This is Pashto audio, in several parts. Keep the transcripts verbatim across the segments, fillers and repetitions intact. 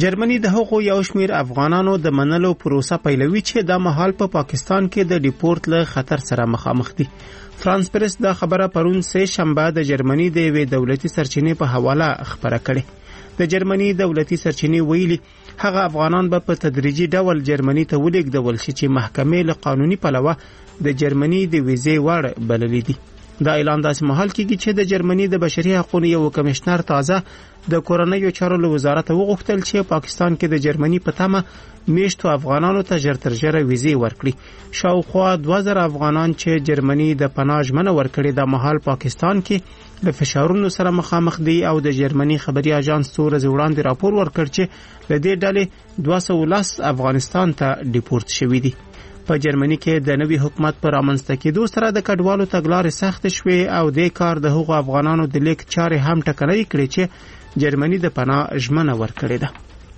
جرمني د هغو یو شمیر افغانانو د منلو پروسه پیلوي چې د مهال په پا پاکستان کې د ډیپورت له خطر سره مخامخ دي. فرانس پریس دا خبره پرون سه شنبه د جرمني د یوې دولتي سرچینې په حواله خبره کړې. د جرمني دولتي سرچینې ویلي هغه افغانان به په تدریجي ډول جرمني ته ولېږدول شي چې محکمې له قانوني پلوه د جرمني د ویزې وړ بللې دي. دا اعلان داسې مهال کېږي چې د جرمني د بشري حقوقو یو کمشنر تازه د کورنیو چارو له وزارت وغوښتل چې پاکستان کې د جرمني په تمه میشتو افغانانو ته ژر تر ژره ویزې ورکړي. شاوخوا دوه زره افغانان چې جرمني د پناه ژمنه ورکړې د مهال پاکستان کې له فشارونو سره مخامخ دي او د جرمني خبري اژانس څو ورځې وړاندې راپور ورکړ چې له دې ډلې دوه سوه لس افغانستان ته ډیپورت شوي دي. په جرمني کې د نوي حکومت پر رامنځته کېدو سره د کډوالو تګلارې سخت شوې او د کار د هغو افغانانو د لیک چارې هم ټکنۍ کړې چې جرمني د پناه ژمنه ورکړې ده.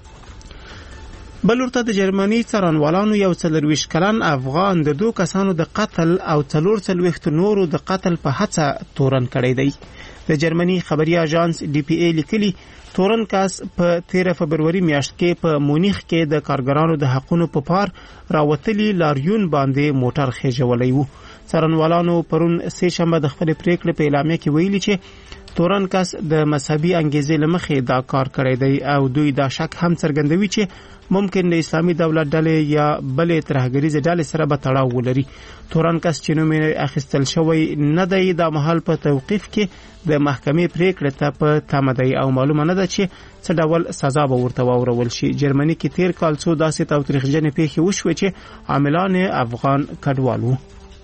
بل ورته د جرمني څارنوالانو یو څلرویشت کلن افغان د دوه کسانو د قتل او څلور څلوېښت نورو د قتل په هڅه تورن کړی دی. د جرمني خبري اژانس ډي پی ای لیکلي تورن کس په تیره فبروري میاشت کې په مونیخ کې د کارګرانو د حقونو په پار راوتلي لاریون باندې موټر خېژولی وو. څارنوالانو پرون سه شنبه د خپلې پریکړې په اعلامیه کې ویلي چې تورن کس د مذهبي انګیزې له مخې دا کار کړی دی او دوی دا شک هم څرګندوي چې ممکن د اسلامي دولت ډلې یا بلې ترهګریزې ډلې سره به تړاو ولري. تورن کس چې نوم یې اخیستل شوی نه دی د مهال په توقیف کې د محکمې پریکړې ته په تمه دی او معلومه نه ده چې څه ډول سزا به ورته واورول شي. جرمني کې تیر کال څو داسې تاوتریخجنې پیښې وشوې چې عاملان افغان کډوال وو.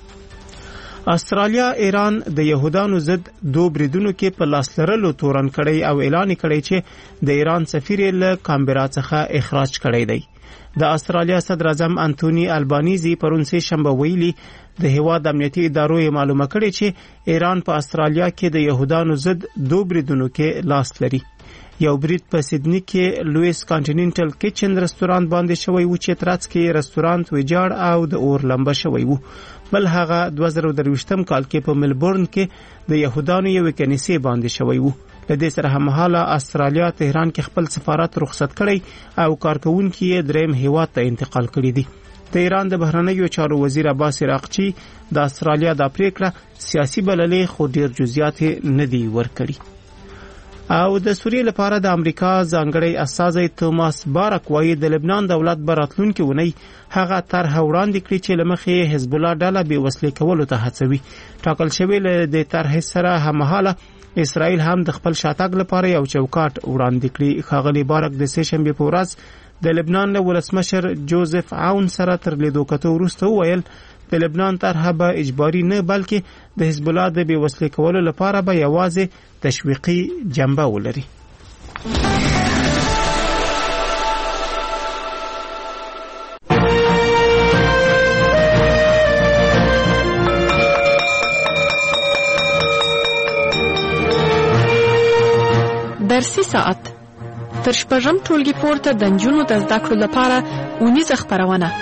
استرالیا ایران د يهودانو ضد دوه بریدونو کې په لاس لرلو تورن کړی او اعلان کړی چې د ایران سفیر له کامبرا څخه اخراج کړی دی. د استرالیا صدر اعظم انټونی البانیزي پرون سه شنبه ویلي د هیواد امنیتي ادارو یې معلومه کړې چې ایران په استرالیا کې د يهودانو ضد دوه بریدونو کې لاس لري. یو برید په سیدنی کې لویس کانټیننټل کچن رستورانت باندې شوی و چې ترڅ کې رستورانت ویجاړ او د اور لمبه شوی و. بل هغه دوه زره درویشتم کال کې په ملبورن کې د يهودانو یو کنیسې باندې شوی و. له دې سره هممهاله استرالیا تهران کې خپل سفارت رخصت کړی او کارکونکي یې دریم هیواد ته انتقال کړی دي. د ایران د بهرنیو چارو وزیر عباس عراقچی د استرالیا د پریکړه سیاسي بللې خو ډیر جزئیات نه دی ورکړي. او د سوریې لپاره د امریکا ځانګړی استازی توماس بارک وایي د لبنان دولت براتلونکي ونی هغه طرحه وړاندې کړي چې لمخې حزب الله ډله بې وسلې کولو ته هڅوي. ټاکل شوی له د طرحې سره هممهاله اسرائیل هم د خپل شاتګ لپاره یو چوکاټ وړاندې کړي. ښاغلي بارک د سه شنبې په ورځ د لبنان له ولسمشر جوزف عون سره تر لیدو کتو وروسته وویل د لبنان طرحه به اجباري نه بلکې د حزب الله د بې وسلې کولو لپاره به یوازې تشویقي جنبه ولري. درسي ساعت تر شپږم ټولګي پورته د نجونو د زده کړو لپاره اونیزه خپرونه.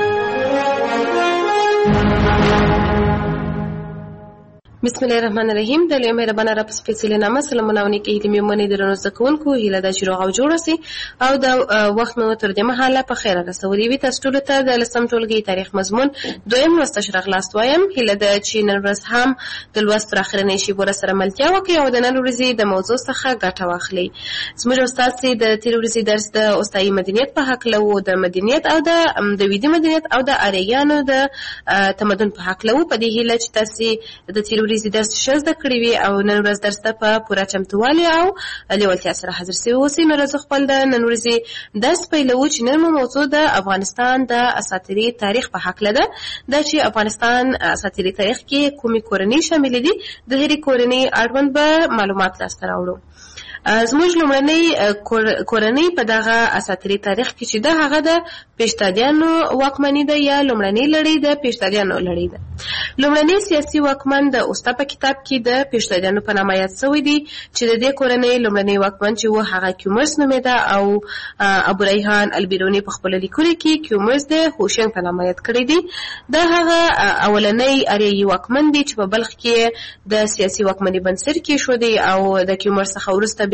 بسم الله الرحمن الرحیم. د لوی مهربانه رب سپیڅلې نامه سلامونه او نیکي هیلې مې منې درنو زده کوونکو هیله ده چې روغ او جوړ اوسئ او د وخت مو تر دې مهاله په خیر رسولي وي. تاسو ټولو ته د لسم ټولګي تاریخ مضمون دویم لوست اشرح لاست وایم. هیله ده چې نن ورځ هم د لوست پر اخرنۍ شیبو سره ملتیا وکړئ او د نن ورځې د موضوع څخه ګټه واخلئ. زموږ استاد چې د تیر ورځې درس د استایي مدنیت په هکله و، د مدنیت او د د ویدي مدنیت او د اریانو د تمدن په هکله و. په دې هیله چې تاسو د تیر ورځې درس ښه کړی وي او نن ورځ درس ته په پوره چمتووالي او لیوالتیا سره حاضر سوي اوسئ. نو راځو خپل د نن ورځې درس پیلوو چې نن مو موضوع د افغانستان د اساطیري تاریخ په هکله ده. دا چې افغانستان اساطیري تاریخ کې کومې کورنۍ شاملې دي، د هرې کورنۍ اړوند به معلومات لاسته راوړو. زموږ لومړنۍ کورنۍ په دغه اساطیري تاریخ کې چې ده هغه د پیشتادیانو واکمني ده یا لومړنۍ لړۍ د پیشتادیانو لړۍ ده. لومړنۍ سیاسي واکمن د اوستا په کتاب کې د پیشتادیانو په نامه یاد شوی دی چې د دې کورنۍ لومړنۍ واکمن چې و هغه کیومرس نومېده او ابو ریحان البیروني په خپل لیکلو کې کیومرس د هوشنګ په نامه یاد کړی دی. دا هغه اولنۍ اریایي واکمن دی چې په بلخ کې د سیاسي واکمنۍ بنسټ کېښودی او د کیومرس څخه وروسته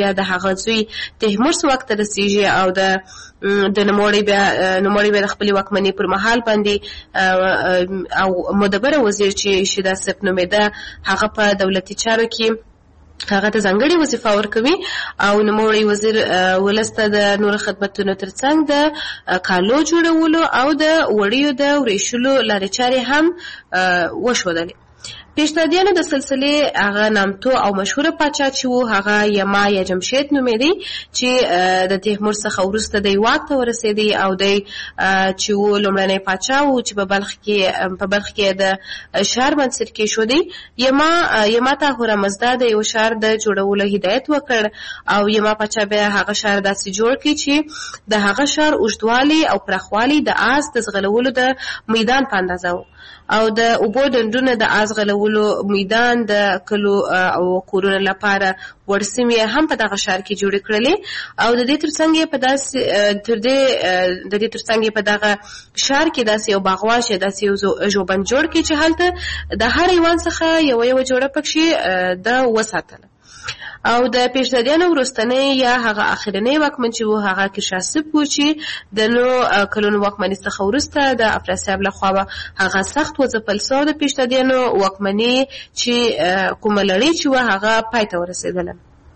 بیا د هغه زوی تیمورس واک ته رسیږي او د د نوموړي بیا نوموړي بیا د خپلې واکمنۍ پر مهال باندې او مدبره وزیر چې شیدا صف نومېده هغه په دولتي چارو کې هغه ته ځانګړې وظیفه ورکوي او نوموړی وزیر ولس ته د نور خدمتونو ترڅنګ د کالو جوړولو او د وړیو د وریشلو لارې چارې هم وښودلې. پیشدادیانو د سلسلې هغه نامتو او مشهوره پاچا چې و هغه یما یا جمشید نومېدی چې د تیمور څخه وروسته دی واک ته ورسېدی او دی چې و لومړنی پاچا و چې په بلخ کې په بلخ کې د ښار منصر کېښودی. یما یما ته هورمزدا د یو ښار د جوړولو هدایت وکړ او یما پاچا بیا هغه ښار داسې جوړ کړي چې د هغه ښار اوږدوالی او پراخوالی د آس د ځغلولو د میدان په اندازه و او د اوبو ډنډونه د آس غلولو میدان د کلو او کورونو لپاره ورسمې هم په دغه ښار کې جوړې کړلې او د دې ترڅنګ یې په داسې تر دې د دې ترڅنګ یې په دغه ښار کې داسې یو باغواش یا داسې یو ژوبند جوړ کړي چې هلته د هر حیوان څخه یوه یوه جوړه پکښې ده وساتله. او د پیشدادیانو وروستنی یا هغه اخرنی واکمن چې و هغه کیرشاسپ و چې د نو کلونو واکمنۍ څخه وروسته د افراسیاب لخوا هغه سخت وځپل سو. د پیشدادیانو واکمنۍ چې کومه لړۍ چې و هغه پای ته ورسېدله.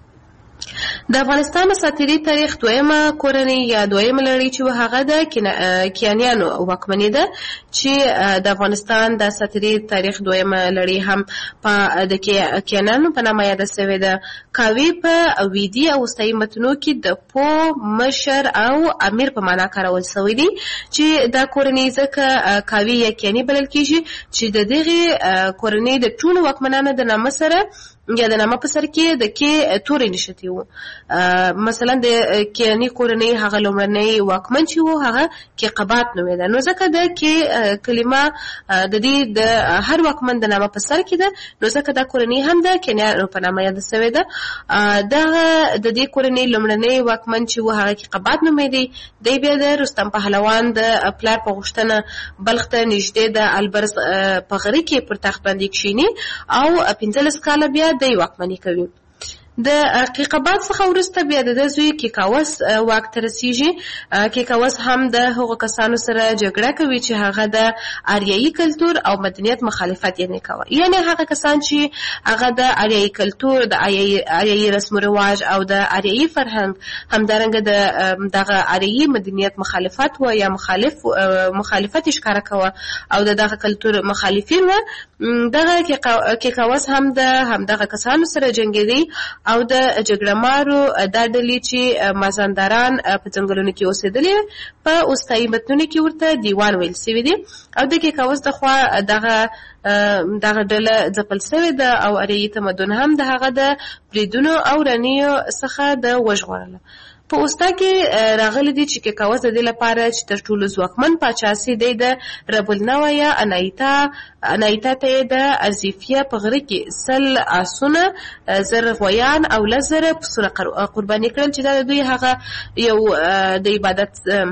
د افغانستان اساطیري تاریخ دویمه کورنۍ یا دویمه لړۍ چې و هغه د کیانیانو واکمنۍ ده چې د افغانستان د اساطیري تاریخ دویمه لړۍ هم په د کیانیانو په نامه یاده سوې ده. کاوی په ویدي او وروستیي متنو کې د پو مشر او امیر په معنا کارول سوی دي چې دا کورنۍ ځکه کاوی یا کیاني بلل کېږي چې د دغې کورنۍ د ټولو واکمنانو د نامه سره یا د نامه په سر کې د کې تورې نښتي وو. مثلا د کیاني کورنۍ هغه لومړنی واکمن چې و هغه کیقبات نومېده نو ځکه د کې کلمه د دې د هر واکمن د نامه په سر کې ده نو ځکه دا کورنۍ هم د کیانیانو په نامه یاده سوې ده. دغه د دې کورنۍ لومړنی واکمن چې و هغه کیقبات نومېدی. دی بیا د رستم پهلوان د پلار په غوښتنه بلخ ته نږدې د البرز په غره کې پر تخت باندې کښیني او پنځلس کاله بیا دی واکمني کوي. د کیقبات څخه وروسته بیا د زوی کیکاوس واک ته رسیږي. کیکاوس هم د هغو کسانو سره جګړه کوي چې هغه د آریایي کلتور او مدنیت مخالفت یې کوي، یعنی هغه کسان چې هغه د آریایي کلتور، د آریایي رسم و رواج او د آریایي فرهنګ همدارنګه د دغه آریایي مدنیت مخالفت و یا مخالف مخالفت ښکاره کوي او د دغه کلتور مخالفین و. دغه کیکاوس هم د همدغه کسانو سره جنګېدی او د جګړه مارو دا ډلې چې مازندران په ځنګلونو کې اوسېدلې په اوستایي متنونو کې ورته دیوان ویل سوي دي او د کیکاوس د خوا دغه دغه ډله ځپل سوې ده او آریایي تمدن هم د هغه د بریدونو او رانیو څخه د وژغورله. په اوستا کې راغلی دي چې کیکاوس د دې لپاره چې تر ټولو ځواکمن پاچا سي دی د رب النوع یا انایتا انایتا ته د ارزیفیه په غره کې سل آسونه، زر غویان او لس زره پسونه قرباني کړل چې دا د دوی هغه یو د عبادت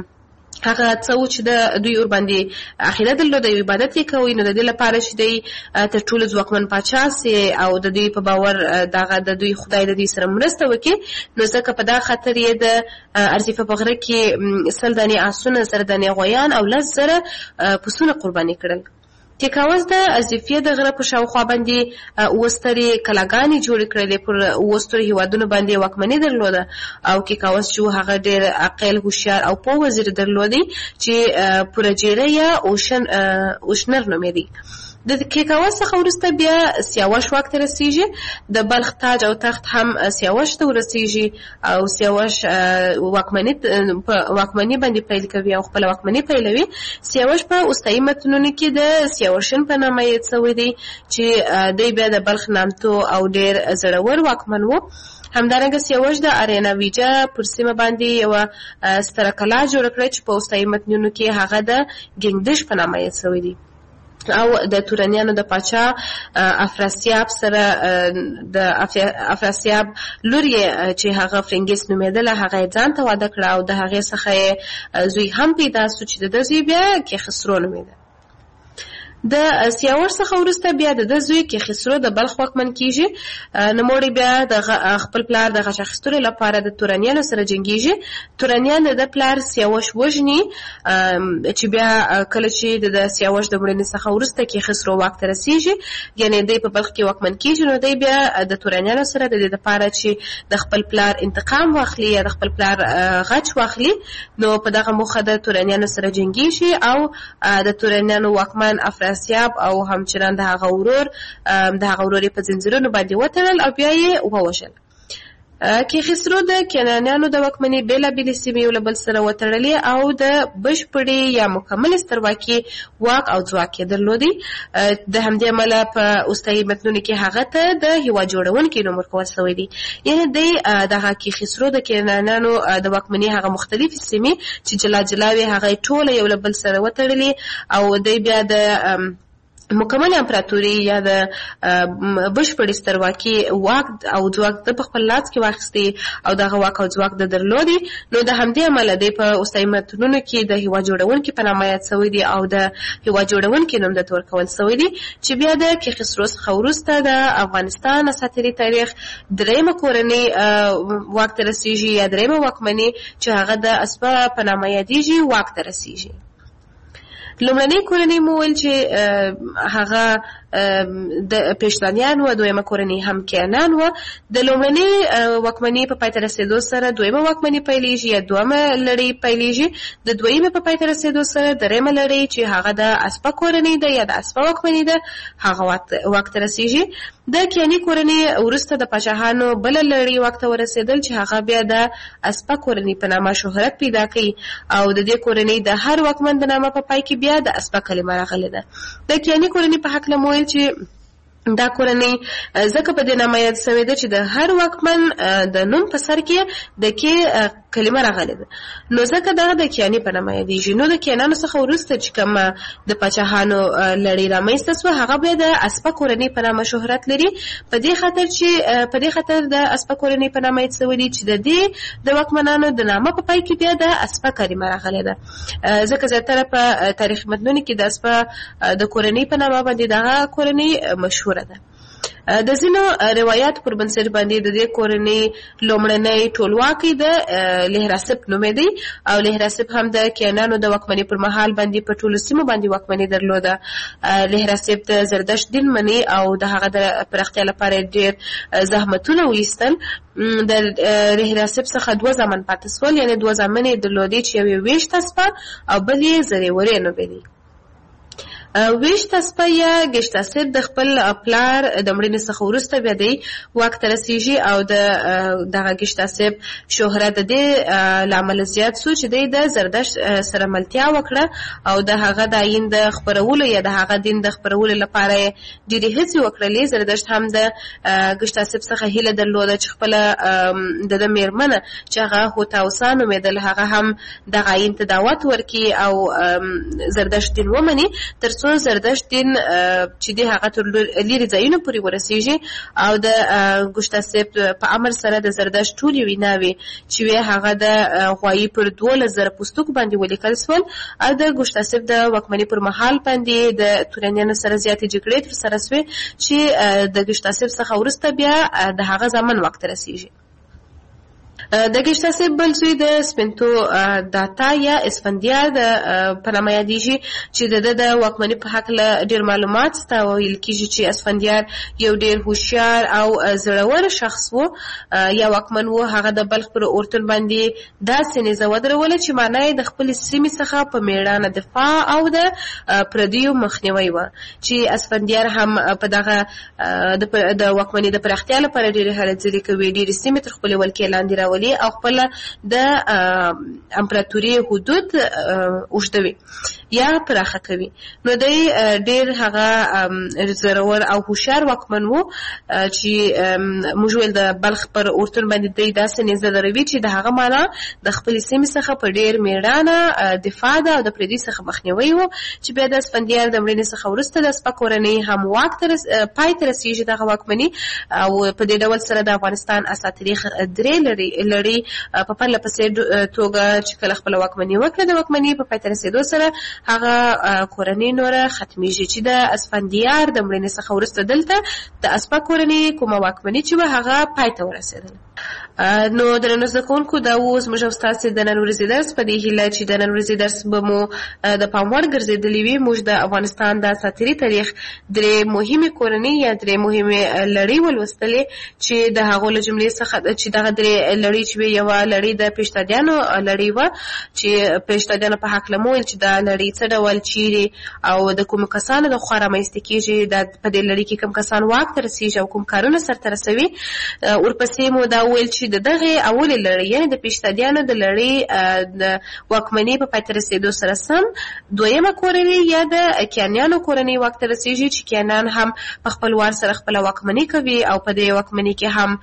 هغه څه چې د دوی ور باندې عقیده درلوده، د عبادت یې کوي. نو د دې لپاره چې دی تر ټولو ځواکمن پاچا سي او د دوی په باور دغه د دوی خدای د دوی سره مرسته وکړي، نو ځکه په دا خاطر یې د ارزیفه په غره کې سل دانې آسونه، زر دانې غویان او لس زره پسونه قرباني کړل. کیکاوس د ارزیفیه د غره په شاوخوا باندې اوه سترې کلاګانې جوړې کړلې، پر اوه سترو هېوادونو باندې واکمني درلوده او کیکاوس چې هغه ډېر عاقل، هوښیار او پوه وزیر درلودی چې پورجیره یا اوشن اوشنر نومېدی. د کیکاوس څخه وروسته بیا سیاوش واک ته رسیږي. د بلخ تاج او تخت هم سیاوش ته ورسیږي او سیاوش واکمني واکمني باندې پیل کوي او خپل واکمني پیلوي. سیاوش په اوستایي متنونو کې د سیاوشن په نامه یاد شوی دی چې دی بیا د بلخ نامتو او ډېر زړور واکمن و. همدارنګه سیاوش د اریناویجا پر سیمه باندې یوه ستره کلا جوړه کړه چې په اوستایي متنونو کې هغه د ګنگدش په نامه یاد شوی دی او د تورانیانو د پاچا افراسیاب سره د افراسیاب لور یې چې هغه فرنګیس نومېدله هغه یې ځان ته واده کړه او د هغې څخه یې زوی هم پیدا سو چې د ده زوی بیا کیخسرو نومېده. د سیاوش څخه وروسته بیا د زوی کې خسرو د بلخ واکمن کیږي. نوموړی بیا د خپل پلار د غچ اخیستلو لپاره د تورانیانو سره جنګیږي. تورانیان د پلار سیاوش وژني چې بیا کله چې د سیاوش د مړینې څخه وروسته کې خسرو واک ته رسیږي، یعنی دی په بلخ کې واکمن کیږي، نو دی بیا د تورانیانو سره د دې لپاره چې د خپل پلار انتقام واخلي یا د خپل پلار غچ واخلي، نو په دغه موخه د تورانیانو سره جنګیږي او د تورانیانو واکمن افراسیاب او همچنان د هغه ورور د هغه ورور په زنځیرونو باندې وتړل او بیا یې ووژل. کې خسرو د کنعانیانو د واکمنۍ بېلابېلې سیمې یو له بل سره وتړلې او د بشپړې یا مکملې سترواکۍ واک او ځواک یې درلودی. د همدې امله په اوستایي متنونو کې هغه ته د هېواد جوړونکي نوم ورکول سوی دی. یعنې دی دغه کې خسرو د کنعانیانو د واکمنۍ هغه مختلفې سیمې چې جلا جلا وې هغه یې ټوله یو له بل سره وتړلې او دی بیا د مکمل امپراتوري یا د بشپړې سترواکۍ واک او ځواک د په خپل لاس کې واخیستي او دغه واک او ځواک د درلودي. نو د همدې امله دی په اوستایي متنونو کې د هېواد جوړونکي په نامه یاد سوی دی او د هېواد جوړونکي نوم درته ورکول سوی دی چې بیا د کې خسرو څخه وروسته د افغانستان اساطیري تاریخ دریمه کورنۍ واک ته رسیږي یا دریمه واکمني چې هغه د اسپه په نامه یادیږي واک ته رسیږي. لومړنۍ کورنۍ مو ویل چې هغه د پېشتانیان و، دویمه کورنۍ هم کینان و. د لومړنۍ واکمنۍ په پای ته رسېدو سره دویمه واکمنۍ پیلېږي یا دویمه لړۍ پیلېږي. د دویمې په پای ته رسېدو سره دریمه لړۍ چې هغه د اسپه کورنۍ ده یا د اسپه واکمنۍ ده هغه واک ته رسېږي. د کیاني کورنۍ وروسته د پاچاهانو بله لړۍ واک ته ورسېدل چې هغه بیا د اسپه کورنۍ په نامه شهرت پیدا کوي او د دې کورنۍ د هر واکمن د نامه په پای کې بیا د اسپه کلمه راغلې ده. د کیاني کورنۍ په هکله مو ویل چې دا کورنۍ ځکه په دې نامه یاد سوې ده چې د هر واکمن د نوم په سر کې د کې کلمه راغلې ده، نو ځکه دغه د کیاني په نامه یادېږي. نو د کیانانو څخه وروسته چې کومه د پاچاهانو لړۍ رامنځته سوه هغه بیا د اسپه کورنۍ په نامه شهرت لري، په دې خاطر چې په دې خاطر د اسپه کورنۍ په نامه یاد سوې دي چې د دې د واکمنانو د نامه په پای کې بیا د اسپه کلمه راغلې ده. ځکه زیاتره په تاریخي متنونو کې د اسپه د کورنۍ په نامه باندې دغه کورنۍ مشهوره ده. د ځینو روایات پر بنسټ باندې د دې کورنۍ لومړنۍ ټولواکۍ د لهراسپ نومېدی او لهراسپ هم د کینانو د واکمنۍ پر مهال باندې په ټولو سیمو باندې واکمنۍ درلوده. لهراسپ د زردشت دین مني او د هغه د پراختیا لپاره ډېر زحمتونه وایستل. د لهراسپ څخه دوه زامن پاتې سول، یعنې دوه زامن یې درلودې چې یو یې ویشت اسپه او بل یې زریورې نومېدی. ویشت اسپه یا ګشتاسپ د خپل پلار د مړینې څخه وروسته بیا دی واک ته رسیږي او د دغه ګشتاسپ شهرت د دې له امله زیات سو چې دی د زردشت سره ملتیا وکړه او د هغه د آیین د خپرولو یا د هغه دین د خپرولو لپاره ډېرې هڅې وکړلې. زردشت هم د ګشتاسپ څخه هیله درلوده چې خپله د ده مېرمنه چې هغه هوتاوسا نومېدل هغه هم دغه آیین ته دعوت ورکړي او زردشت دین ومني، تر څو زردشت دین چې دی هغه تر لیرې ځایونو پورې ورسېږي او د ګشتاسپ په امر سره د زردشت ټولې ویناوې چې وې هغه د غوایي پر دولس زره پوستکو باندې ولیکل سول او د ګشتاسپ د واکمنۍ پر مهال باندې د تورانیانو سره زیاتې جګړې ترسره سوې چې د ګشتاسپ څخه وروسته بیا د هغه زامن واک ته رسېږي. د ګشتاسپ بل زوی د سپنتو داتا یا اسفندیار د په نامه یادېږي چې د ده د واکمنۍ په هکله ډېر معلومات شته. ویل کېږي چې اسفندیار یو ډېر هوښیار او زړور شخص و یا واکمن و. هغه د بلخ پر اورتون باندې داسې نیزه ودروله چې معنا یې د خپلې سیمې څخه په مېړانه دفاع او د پردیو مخنیوی و چې اسفندیار هم په دغه د واکمنۍ د پراختیا لپاره ډېرې هلې ځلې کوي، ډېرې سیمې تر خپلې ولکې لاندې راولي او خپل د امپراتوري حدود اوږدوي یا پراخه کوي. نو دی ډېر هغه زړور او هوښیار واکمن و چې موږ ویل د بلخ پر اورتون باندې دی داسې نیزه دروي چې د هغه معنا د خپلې سیمې څخه په ډېر مېړانه دفاع ده او د پردي څخه مخنیوی و چې بیا د اسفندیار د مړینې څخه وروسته د اسپه کورنۍ هم واک ته پای ته رسېږي دغه واکمني او په دې ډول سره د افغانستان اساطیري درې لري لړۍ په پرله پسې توګه چې کله خپله واکمني وکړه د واکمنۍ په پای ته رسېدو سره هغه کورنۍ نوره ختمیږي چې د اسفندیار د مړینې څخه وروسته دلته د اسپا کورنۍ کومه واکمني چې وه هغه پای ته ورسېدله. نو درنو زده کوونکو دا و زموږ او ستاسې د نن ورځې درس. په دې هیله چې د نن ورځې درس به مو د پام وړ ګرځېدلی وي. موږ د افغانستان د اساطیري تاریخ درې مهمې کورنۍ یا درې مهمې لړۍ ولوستلې چې د هغو له جملې څخه چې دغه درې لړۍ چې وې یوه لړۍ د پیشتادیانو لړۍ وه چې پیشتادیانو په هکله مو ویل چې دا لړۍ څه ډول چیرې او د کومو کسانو لخوا رامنځته کېږي، دا په دې لړۍ کې کوم کسان واک ته رسېږي او کوم کارونه سرته رسوي. ورپسې مو دا ویل چې د دغې اولې لړۍ یعنې د پیشتادیانو د لړۍ د واکمنۍ په پای ته رسېدو سره سم دویمه کورنۍ یا د کیانیانو کورنۍ واک ته رسېږي چې کیانیان هم په خپل وار سره خپله واکمني کوي او په دې واکمنۍ کې هم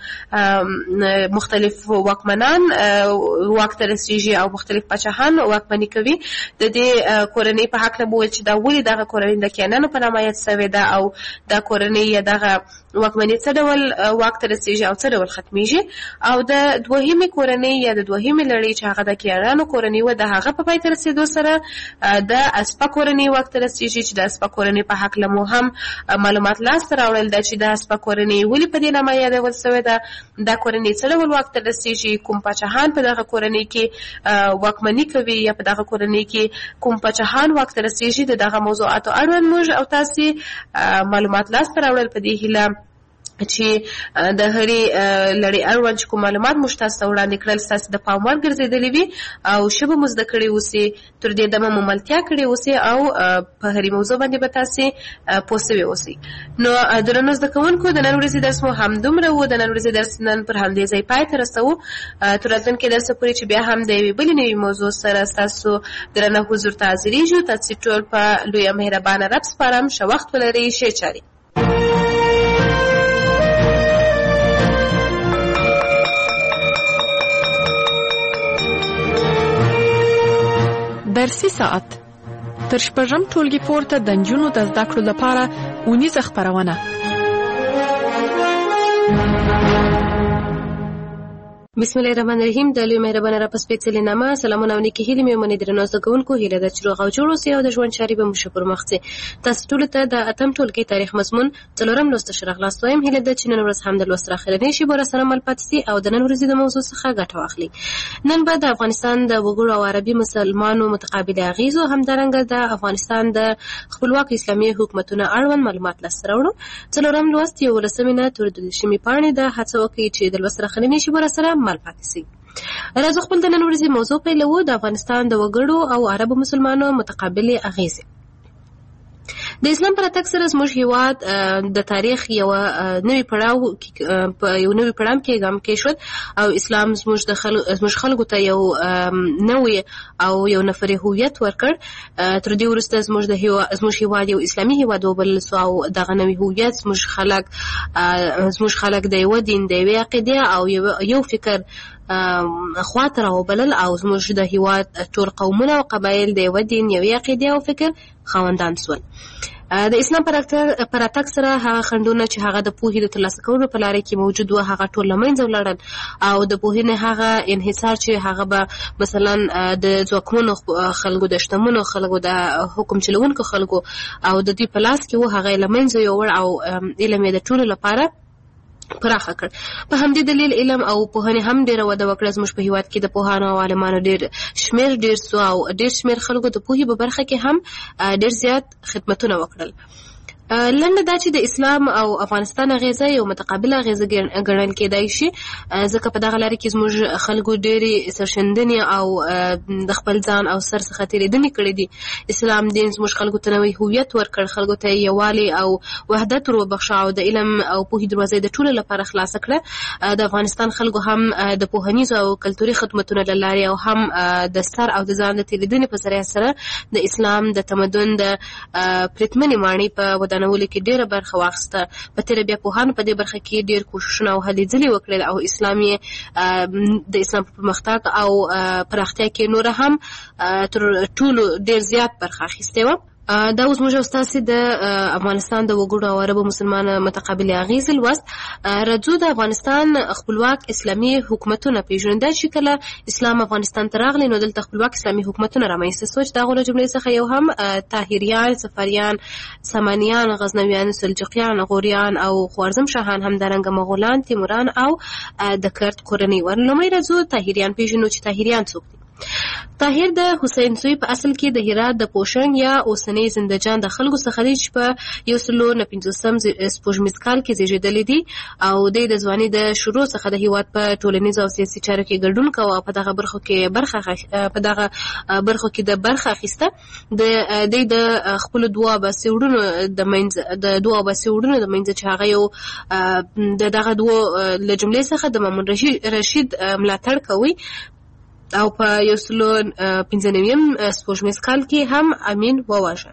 مختلف واکمنان واک ته رسېږي او مختلف پاچاهان واکمني کوي. د دې کورنۍ په هکله مو ویل چې دا ولې دغه کورنۍ د کیانیانو په نامه یاد سوې ده او دا کورنۍ یا دغه واکمني څه ډول واک ته رسېږي او څه ډول ختمیږي. او د دوهمې کورنۍ یا د دوهمې لړۍ چې هغه د کیانیانو کورنۍ وه د هغه په پای ته رسېدو سره د اسپا کورنۍ واک ته رسېږي چې د اسپا کورنۍ په هکله مو هم معلومات لاسته راوړل ده چې د اسپا کورنۍ ولې په دې نامه یادول سوې ده، دا کورنۍ څه ډول واک ته رسېږي، کوم پاچاهان په دغه کورنۍ کې واکمني کوي یا په دغه کورنۍ کې کوم پاچاهان واک ته رسېږي. د دغه موضوعاتو اړوند موږ او تاسې معلومات لاسته راوړل. په دې هیله چې د هرې لړۍ اړوند چې کوم معلومات موږ تاسو ته وړاندې کړل ستاسې د پام وړ ګرځېدلي وي او ښه به مو زده کړي اوسئ، تر دې دمه مو ملتیا کړې اوسئ او په هرې موضوع باندې به تاسې پوه سوي اوسئ. نو درنو زده کوونکو د نن ورځې درس مو همدومره و. د نن ورځې درس نن پر همدې ځای پای ته رسوو. تر راتلونکي درسه پورې چې بیا هم د یوې بلې نوې موضوع سره ستاسو درنه حضور ته حاضرېږو. تاسې ټول په لویه مهربانه رب سپارم. ښه وخت ولرئ. ښې چارې. درسي ساعت تر شپږم ټولګي پورته د نجونو د زده کړو لپاره اونیزه خپرونه. بسم الله الرحمن الرحیم. د لوی مهربانه رب سپېڅلې نامه سلامونه او نیکې هیلې مې ومنئ. درنو زده کوونکو هیله ده چې روغ او جوړ اوسئ او د ژوند چارې به مو ښه پر مخ ځي. تاسو ټولو ته د اتم ټولګي تاریخ مضمون څلورم لوست ښه راغلاست وایم. هیله ده چې نن ورځ هم د لوست راخیرنۍ شي به راسره مل پاتې سي او د نن ورځې د موضوع څخه ګټه واخلي. نن به د افغانستان د وګړو او عربي مسلمانو متقابلې اغېزو همدارنګه د افغانستان د خپلواک اسلامي حکومتونو اړوند معلومات لاسته راوړو. څلورم لوست یولسمې نه تر دولسمې پاڼې ده. هڅه وکړئ چې د لوست راخیرنۍ شي به راسره مل پاتې سي. راځو خپل د نن ورځې موضوع پیلوو. د افغانستان د وګړو او عربو مسلمانو متقابلې اغېزې. د اسلام پر راتګ سره زموږ هیواد د تاریخ یو نوی پړاو په یو نوی پړاو کې ګام کې شو او اسلام زموږ د خلکو زموږ خلکو ته یو نوی او یو نفري هویت ورکړ. تر دې وروسته زموږ د هیواد زموږ هیواد یو اسلامي هیواد وبلل سو او دغه نوی هویت زموږ خلک زموږ خلک د یو دین د یو عقیده او یو فکر خواته راوبلل او زموږ د هیواد ټول قومونه او قبایل د یو دین یو عقیده او فکر خاوندان سول. د اسلام پر راتګ سره هغه خنډونه چې هغه د پوهې د ترلاسه کولو په لاره کې موجود و هغه ټول له منځه ولاړل او د پوهې نه هغه انحصار چې هغه به مثلا د ځواکمنو خلکو د شتمنو خلکو د حکم چلوونکو خلکو او د دوی په لاس کې و هغه له منځه یوړ او علم یې د ټولو لپاره پراخه کړ. په همدې دلیل علم او پوهنې هم ډېره وده وکړه. زموږ په هیواد کې د پوهانو او عالمانو ډېر شمېر ډېر سو او ډېر شمېر خلکو د پوهې په برخه کې هم ډېر زیات خدمتونه وکړل. لنډه دا چې د اسلام او افغانستان اغیزه یو متقابله اغیزه ګڼل کېدای شي ځکه په دغه لاره کې زموږ خلکو ډېرې سرښندنې او د خپل ځان او سر څخه تېرېدنې کړې دي. اسلام دین زموږ خلکو ته نوی هویت ورکړ، خلکو ته یووالی او وحدت ور وبخښه او د علم او پوهې دروازه د ټولو لپاره خلاصه کړه. د افغانستان خلکو هم د پوهنیزو او کلتوري خدمتونو له لارې او هم د سر او د ځان د تېرېدنې په ذریعه سره د اسلام د تمدن د پرتمنې ماڼۍ په ودانولو کې ډېره برخه واخیسته. په تېره بیا پوهانو په دې برخه کې ډېر کوښښونه او هلې ځلې وکړل او اسلام یې د اسلام په پرمختګ او پراختیا کې نوره هم تر ټولو ډېر زیات برخه اخیستې وه دا اوس موږ استاسي د افغانستان د وګړو او عربو مسلمان متقابل اغیز الوست راځو د افغانستان خپلواک اسلامي حکومتونه پیژنده چې کله اسلام افغانستان ته راغلی نو دلته خپلواک اسلامي حکومتونه رامنځته سوچ دا غوړه جملې څخه یو هم طاهریان، صفریان، سامانیان، غزنویان، سلجوقیان، غوریان او خوارزم شاهان، همدارنګه مغولان، تیموران او د کرد کورنۍ ور. لومړی راځو طاهریان پیژنو چې طاهریان څوک دي. طاهر د حسین سوی په اصل کې د هرات د پوشنګ یا اوسنۍ زندجان د خلکو څخه دی چې په یو سلو نه پنځوسم سپوږمیز کال کې زیږېدلی دی او دی د ځوانۍ د شروع څخه د هیواد په ټولنیزو او سیاسي چارو کې ګډون کوه او په دغه برخو کې برخه په دغه برخو کې د برخه اخیسته. د دی د خپلو دوه اباسي وروڼو د منځ د دوه اباسي وروڼو د منځ چې هغه یو د دغه دوه له جملې څخه د مامون رشید ملاتړ کوي او په یو سلو پنځه نویم سپوږمیز کال کې هم امین وواژه.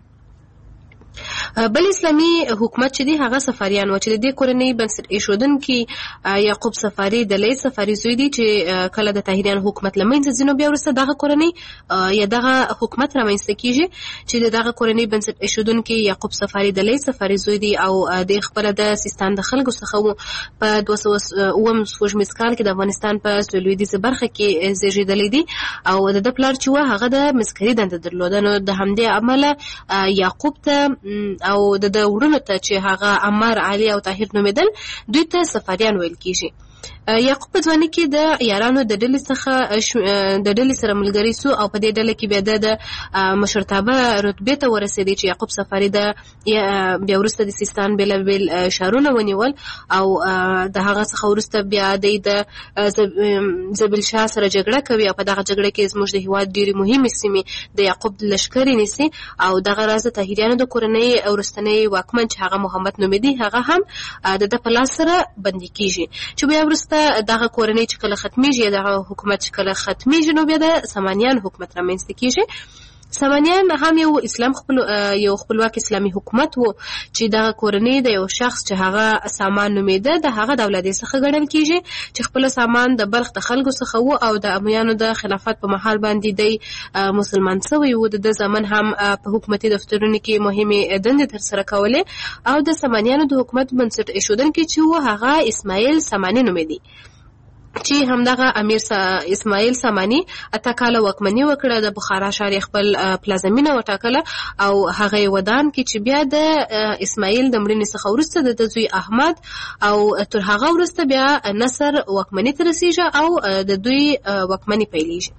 بل اسلامي حکومت چې دی هغه صفاریان و چې د دې کورنۍ بنسټ ایښودونکي یعقوب صفاري د لوی صفاري زوی دی چې کله د طاهریان حکومت له منځه ځي نو بیا وروسته دغه کورنۍ یا دغه حکومت رامنځته کیږي چې د دغه کورنۍ بنسټ ایښودونکي یعقوب صفاري د لوی صفاري زوی دی او د خپله د سیستان د خلکو څخه و په دوه سوه اووم سپوږمیز کال کې د افغانستان په سویلویدیځه برخه کې زیږېدلی دی او د ده پلار چې و هغه د مسکري دنده درلوده نو د همدې امله یعقوب ته او د د وړونو ته چې هغه عمر، علي او طاهر نومېدل دوی ته صفاریان ویل کیږي. یعقوب په ځوانۍ کې د یارانو د ډلې څخه د ډلې سره ملګری سو او په دې ډله کې بیا د مشرتابه رتبې ته ورسېدی چې یعقوب صفاري د بیا وروسته د سیستان بېلابېل ښارونه ونیول او د هغه څخه وروسته بیا دی د زبیل شاه سره جګړه کوي او په دغه جګړه کې زموږ د هېواد ډېرې مهمې سیمې د یعقوب لښکرې نیسي او دغه راز د طاهریانو د کورنۍ وروستنی واکمن چې هغه محمد نومېدی هغه هم د ده په لاس سره بندي کیږي چې بیا وروسته دغه کورنۍ چې کله ختمیږي یا دغه حکومت چې کله ختمیږي نو بیا د سامانیان حکومت رامنځته کیږي. سامانیان هم یو اسلام خپل یو خپلواک اسلامي حکومت وو چې دغه کورنۍ د یو شخص چې هغه سامان نومېده د هغه د اولادې څخه ګڼل کیږي چې خپل سامان د بلخ د خلکو څخه وو او د امویانو د خلافت په مهال باندې دی مسلمان شوی وو. د زمن هم په حکومتي دفترونو کې مهمې دندې ترسره کولې او د سامانیانو د حکومت بنسټ ایښودونکی چې وو هغه اسماعیل ساماني نومېدی چې همدغه امیر اسماعیل ساماني اته کاله واکمني وکړه د بخارا ښار خپل پلازمینه وټاکله او هغه یې ودان کې چې بیا د اسماعیل د مړینې څخه وروسته د ده زوی احمد او تر هغه وروسته بیا نصر واکمني ته رسېږي او د دوی واکمني پیلېږي.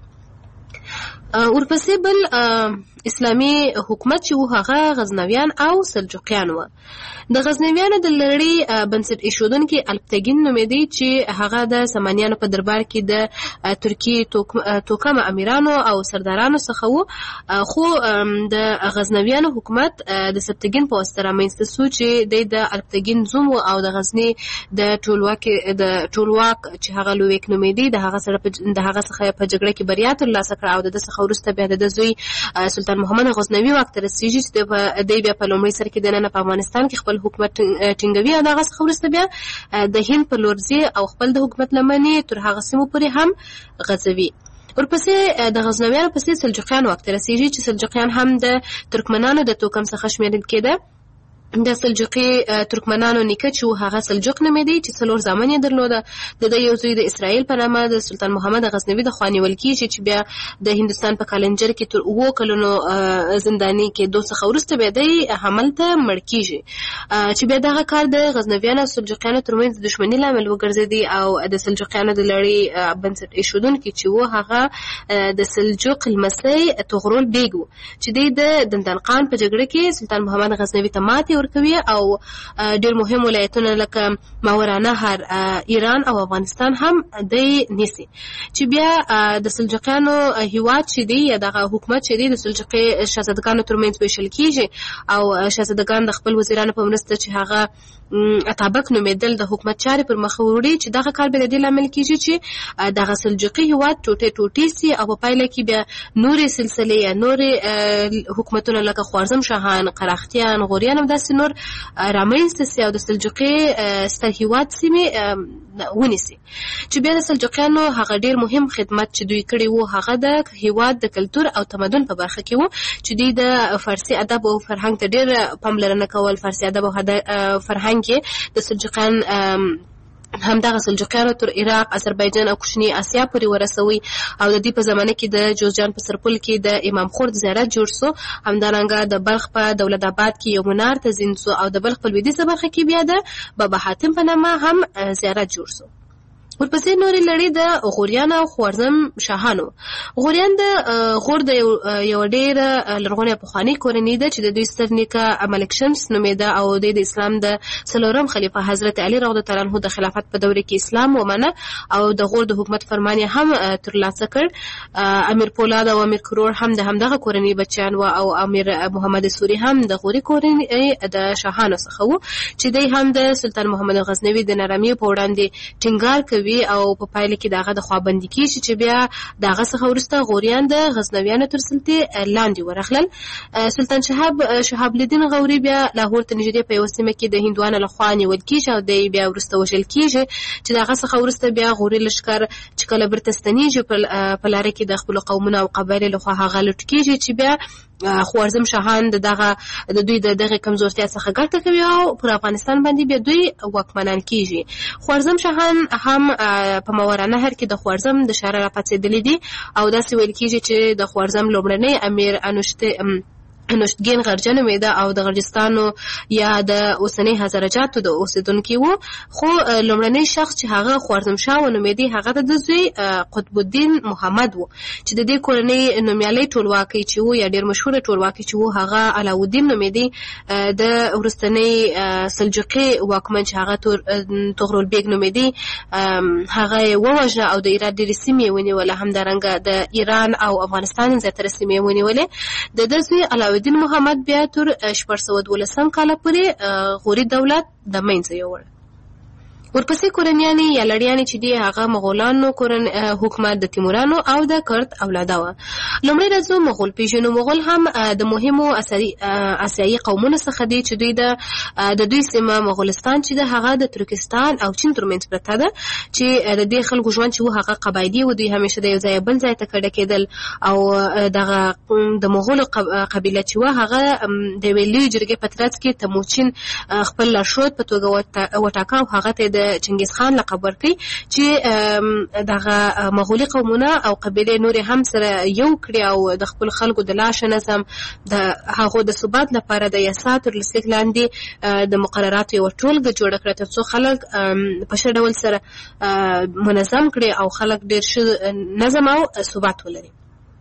ورپسې بل اسلامي حکومت چې و هغه غزنویان او سلجوقیان و. د غزنویانو د لړۍ بنسټ ایښودونکي الپتګین نومېدی چې هغه د سامانیانو په دربار کې د ترکیې توکم امیرانو او سردارانو څخه و خو د غزنویانو حکومت د سبتګین په واسطه رامنځته سو چې دی د الپتګین زوم و او د غزني د ټولواک د ټولواک چې هغه لویک نومېدی د هغه سره د هغه څخه په جګړه کې بریا ترلاسه کړه او د ده څخه وروسته بیا د ده زوی سلطان محمد غزنوي واک ته رسېږي چې دی بیا په لومړي سر کې دننه په افغانستان کې خپل حکومت ټینګوي او دغه څخه وروسته بیا د هند په لور ځي او خپل د حکومت لمنې تر هغه سیمو پورې هم غځوي. ورپسې د غزنویانو پسې سلجوقیان واک ته رسېږي چې سلجوقیان هم د ترکمنانو د توکم څخه شمېرل کېده. د سلجوقي ترکمنانو نیکه چې هغه سلجوق نومېدی چې څلور زامن یې درلوده د ده یو زوی د اسرائیل په نامه د سلطان محمد غزنوي د خوا نیول کېږي چې بیا د هندوستان په کالنجر کې تر اوو کلونو زنداني کېدو څخه وروسته بیا دی هملته مړ کېږي چې بیا دغه کار د غزنویانو او سلجوقیانو ترمنځ د دښمني لامل وګرځېدی او د سلجوقیانو د لړۍ بنسټ ایښودونکي چې و هغه د سلجوق لمسی طغرل بیګ و چې دی د دندنقان په جګړه کې سلطان محمد غزنوي ته ماتې ورکوي او ډېر مهم ولایتونه لکه ماورانهر، ایران او افغانستان هم دی نیسي چې بیا د سلجوقیانو هیواد چې دی یا دغه حکومت چې دی د سلجوقي شاهزادګانو ترمنځ ویشل کیږي او شاهزادګان د خپل وزیرانو په مرسته چې هغه اتابک نومېدل د حکومت چارې پر مخ وړي چې دغه کار به د دې لامل کیږي چې دغه سلجوقي هیواد ټوټې ټوټې سي او په پایله کې بیا نورې سلسلې یا نورې حکومتونه لکه خوارزم شاهان، قراختیان، غوریان او داسې نور رامنځته سي او د سلجوقي ستر هیواد سیمې ونیسي. چې بیا د سلجوقیانو هغه ډیر مهم خدمت چې دوی کړی وو هغه د هیواد د کلتور او تمدن په برخه کې وو چې دوی د فارسي ادب او فرهنګ ته ډیر پاملرنه کول. فارسي ادب او فرهنګ کې د سلجوقیان همدغه سلجوقیانو تر عراق، آذربایجان او کوچني اسیا پورې ورسوي او د دې په زمانه کې د جوزجان په سرپل کې د امام خورد زیارت جوړ سو. همدارنګه د بلخ په دولت آباد کې یو منار تزین سو او د بلخ په لویدیځه برخه کې بیا د بابا حاتم په نامه هم زیارت جوړ سو. ورپسې نورې لړۍ د غوریان او خوارزم شاهانو. غوریان د غور د یو ډېره لرغونې پخوانۍ کورنۍ ده چې د دوی ستر نیکه ملک شمس نومېده او د اسلام د څلورم خلیفه حضرت علي رضی الله عنه د خلافت په دوره کې اسلام ومنه او د غور د حکومت فرمان هم ترلاسه کړ. امیر پولاد او امیر کرور هم د همدغه کورنۍ بچیان و او امیر محمد سوري هم د غوري کورنۍ د شاهانو څخه و چې دوی هم د سلطان محمد غزنوي د نرمۍ په وړاندې ټینګار کوي او په پایله کې داغه د خوابندي کیږي چې بیا داغه څخه ورسته غوریان د غزنویانو تر سلطې لاندې ورغلل. سلطان شهاب شهاب الدین غوري بیا لاهور ته نږدې په یو سیمه کې د هندوانو لخوا نیول کیږي او د بیا ورسته وژل کیږي چې داغه څخه ورسته بیا غوري لشکر چې کله برته ستنیږي په لاره کې د خپل قومونو او قبایل لخوا هغه لټ کیږي چې بیا خوارزم شاهان دغه د دوی د دغه کمزورتیا څخه ګټه کوي او پر افغانستان باندې بیا دوی واکمنان کیږي. خوارزم شاهان هم په ماورانهر کې د خوارزم د شهر را پاتېدلې دي او داسې ویل کیږي چې د خوارزم لومړنی امیر انوشته نوشتګین غرجه نومېده او د غرجستانو یا د اوسنۍ هزارجاتو د اوسېدونکي وو. خو لومړنی شخص چې هغه خوارزم شاه ونومېدی هغه د زوی قطب الدین محمد وو چې د دې کورنۍ نومیالی ټولواکۍ چې وو یا ډېر مشهوره ټولواکۍ چې وو هغه علاودین نومېدی. د وروستنۍ سلجوقي واکمن چې هغه طغرل بیګ نومېدی هغه یې ووژنه او د ایران ډېرې سیمې یې ونیوله. همدارنګه د ایران او افغانستان زیاتره سیمې یې ونیولې. د ده زوی علاودین دین محمد بیا تر شپږ سوه دولسم کاله پورې غوري دولت د منځه یووړ. ورپسې کورنیانې یا لړیانې چې دي هغه مغولانو حکومت د تیمورانو او د کرد اولاده وه. لومړی راځو مغول پیژنو. مغول هم د مهمو اسیایي قومونو څخه دي چې دوی د دوی سیمه مغولستان چې د هغه د ترکستان او چین ترمنځ پرته ده چې د دې خلکو ژوند چې و هغه قبایلي و. دوی همیشه د یو ځای بل ځای ته کډه کېدل او دغه د مغولو قبیله چې و هغه د یوې لویې جرګې په ترڅ کې تموچین خپل لارښود په توګه وټاکه او هغه ته د چنګیز خان لقب ورکړي چې دغه مغولي قومونه او قبیلې نورې هم سره یو کړي او د خپل خلکو د لاشه نظم د هغو د ثبات لپاره د یسا تر لیک لاندې د مقرراتو یوه ټولګه جوړه کړه تر څو خلک په ښه ډول سره منظم کړي او خلک ډېر ښه نظم او ثبات ولري.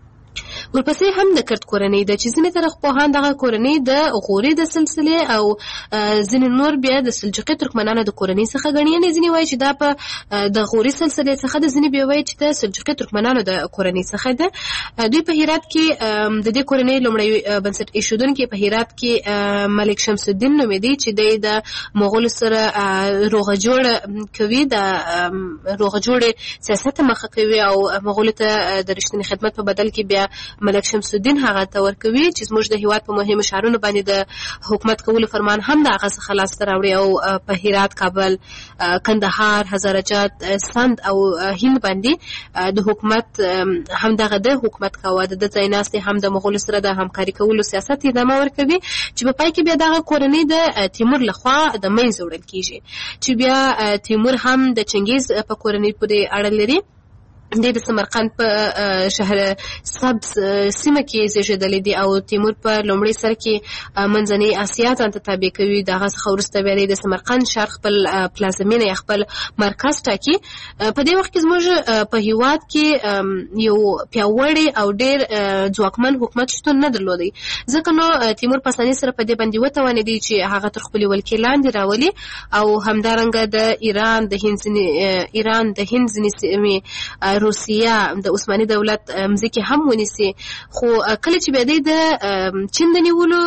ورپسې هم د کرد کورنۍ ده چې ځینې تاریخپوهان دغه کورنۍ د غوري د سلسلې او ځینې نور بیا د سلجوقي ترکمنانو د کورنۍ څخه ګڼي. یعنې ځینې وایي چې دا په د غوري سلسلې څخه ده، ځینې بیا وایي چې د سلجوقي ترکمنانو د کورنۍ څخه ده. دوی په هرات کې د دې کورنۍ لومړی بنسټ ایښودونکی په هرات کې ملک شمس الدین نومېدی چې دی د مغولو سره روغه جوړه کوي، د روغه جوړې سیاست مخه کوي او مغولو ته د رښتینې خدمت په بدل کې بیا ملک شمس الدین هغه ته ورکوي چې زموږ د هیواد په مهمو ښارونو باندې د حکومت کولو فرمان هم د هغه څخه لاسته راوړي او په هرات، کابل، کندهار، هزارجات، سند او هند باندې د حکومت هم دغه د حکومت کاوه. د ځای ناستې هم د مغولو سره د همکاري کولو سیاست ادامه ورکوي چې په پای کې بیا دغه کورنۍ د تیمور لخوا د منځه وړل کیږي چې بیا تیمور هم د چنګیز په کورنۍ پورې اړه لري. د سمرقند په شهر سبز سیمه کې زیږېدلی دی او تیمور په لومړي سر کې منځنۍ اسیا ځان ته تابع کوي. د هغه څخه وروسته بیا د سمرقند ښار خپل پلازمینه یا خپل مرکز ټاکي. په دې وخت کې زموږ په هیواد کې یو پیاوړی او ډېر ځواکمن حکومت شتون نه درلودی، ځکه نو تیمور په اسانۍ سره په دې باندې وتوانېدی چې هغه تر خپلې ولکې لاندې راولي او همدارنګه د ایران د هند ایران د هند ځینې سیمې، روسیه، د عثماني دولت مځکې هم ونیسي. خو کله چې بیا دی د چین د نیولو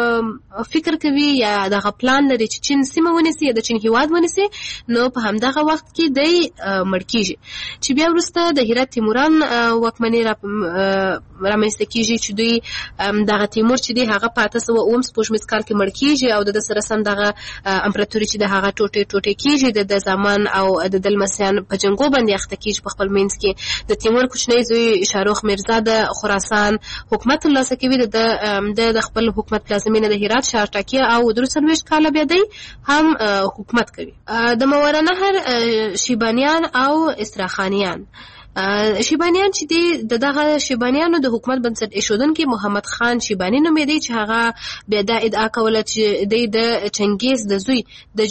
فکر کوي یا دغه پلان لري چې چین سیمه ونیسي یا د چین هیواد ونیسي، نو په همدغه وخت کې دی مړ کیږي چې بیا وروسته د هرات تیموران واکمني را رامنځته کیږي چې دوی دغه تیمور چې دی هغه په اته سوه اووم سپوږمیز کال کې مړ کیږي او د سره سم دغه امپراتوري چې د هغه ټوټې ټوټې کیږي د زمان او د دلمسیان په جنګو باندې اخته کیږي په خپل منځ کې د تیمور کوچنی زوی شاروخ میرزا د خراسان حکومت ترلاسه کوي د د خپل حکومت پلازمینه د هرات ښار ټاکي او درې څلوېښت کاله بیا دی هم حکومت کوي. د ماوراء النهر شیبانیان او استراخانیان شیبانیان چې دی د دغه شیبانیانو د حکومت بنسټ ایښودونکي محمد خان شیباني نومېدی چې هغه بیا دا ادعا کوله چې دی د چنګیز د زوی د